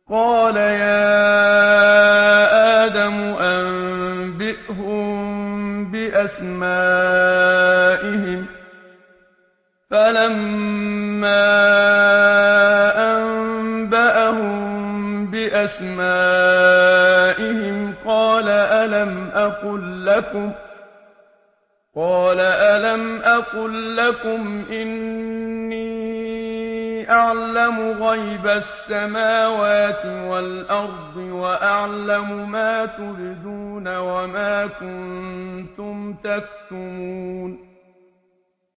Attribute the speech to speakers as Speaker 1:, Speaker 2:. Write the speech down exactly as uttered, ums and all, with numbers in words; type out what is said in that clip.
Speaker 1: قال يا آدم أنبئهم بأسمائهم فلما أنبأهم بأسمائهم قال ألم أقل لكم قال ألم أقل لكم إني أعلم غيب السماوات والأرض وأعلم ما تبدون وما كنتم تكتمون